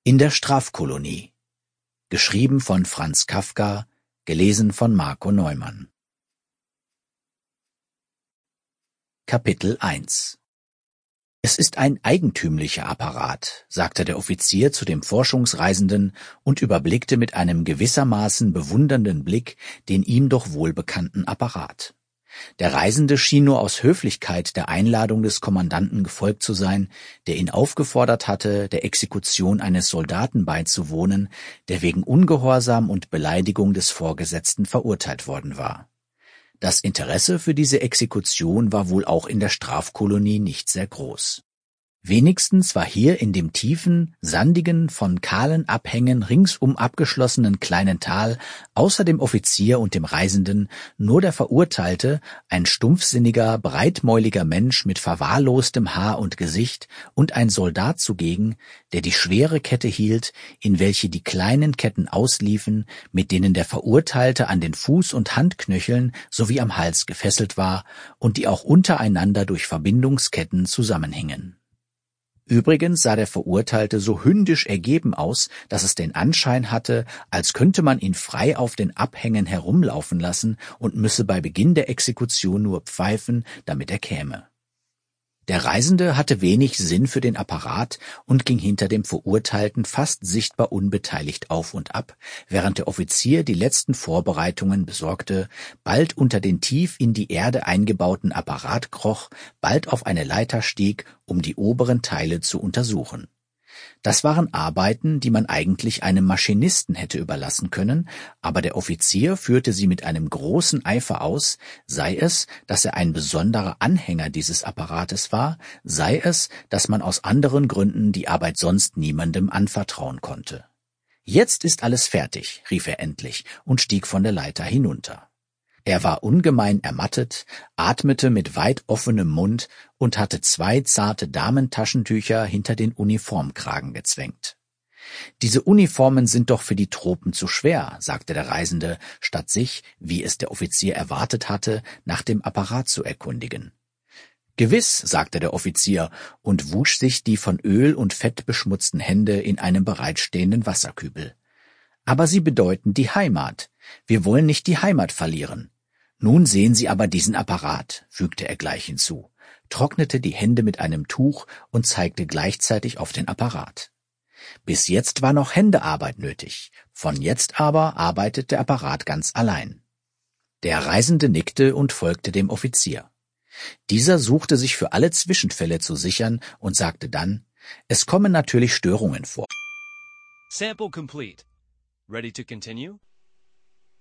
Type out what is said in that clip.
In der Strafkolonie. Geschrieben von Franz Kafka, gelesen von Marco Neumann. Kapitel 1. Es ist ein eigentümlicher Apparat, sagte der Offizier zu dem Forschungsreisenden und überblickte mit einem gewissermaßen bewundernden Blick den ihm doch wohlbekannten Apparat. Der Reisende schien nur aus Höflichkeit der Einladung des Kommandanten gefolgt zu sein, der ihn aufgefordert hatte, der Exekution eines Soldaten beizuwohnen, der wegen Ungehorsam und Beleidigung des Vorgesetzten verurteilt worden war. Das Interesse für diese Exekution war wohl auch in der Strafkolonie nicht sehr groß. Wenigstens war hier in dem tiefen, sandigen, von kahlen Abhängen ringsum abgeschlossenen kleinen Tal außer dem Offizier und dem Reisenden nur der Verurteilte, ein stumpfsinniger, breitmäuliger Mensch mit verwahrlostem Haar und Gesicht, und ein Soldat zugegen, der die schwere Kette hielt, in welche die kleinen Ketten ausliefen, mit denen der Verurteilte an den Fuß- und Handknöcheln sowie am Hals gefesselt war und die auch untereinander durch Verbindungsketten zusammenhingen. Übrigens sah der Verurteilte so hündisch ergeben aus, dass es den Anschein hatte, als könnte man ihn frei auf den Abhängen herumlaufen lassen und müsse bei Beginn der Exekution nur pfeifen, damit er käme. Der Reisende hatte wenig Sinn für den Apparat und ging hinter dem Verurteilten fast sichtbar unbeteiligt auf und ab, während der Offizier die letzten Vorbereitungen besorgte, bald unter den tief in die Erde eingebauten Apparat kroch, bald auf eine Leiter stieg, um die oberen Teile zu untersuchen. Das waren Arbeiten, die man eigentlich einem Maschinisten hätte überlassen können, aber der Offizier führte sie mit einem großen Eifer aus, sei es, dass er ein besonderer Anhänger dieses Apparates war, sei es, dass man aus anderen Gründen die Arbeit sonst niemandem anvertrauen konnte. »Jetzt ist alles fertig«, rief er endlich und stieg von der Leiter hinunter. Er war ungemein ermattet, atmete mit weit offenem Mund und hatte 2 zarte Damentaschentücher hinter den Uniformkragen gezwängt. »Diese Uniformen sind doch für die Tropen zu schwer«, sagte der Reisende, statt sich, wie es der Offizier erwartet hatte, nach dem Apparat zu erkundigen. »Gewiss«, sagte der Offizier und wusch sich die von Öl und Fett beschmutzten Hände in einem bereitstehenden Wasserkübel. »Aber sie bedeuten die Heimat. Wir wollen nicht die Heimat verlieren. Nun sehen Sie aber diesen Apparat«, fügte er gleich hinzu, trocknete die Hände mit einem Tuch und zeigte gleichzeitig auf den Apparat. Bis jetzt war noch Händearbeit nötig, von jetzt aber arbeitet der Apparat ganz allein. Der Reisende nickte und folgte dem Offizier. Dieser suchte sich für alle Zwischenfälle zu sichern und sagte dann, es kommen natürlich Störungen vor. Sample complete. Ready to continue?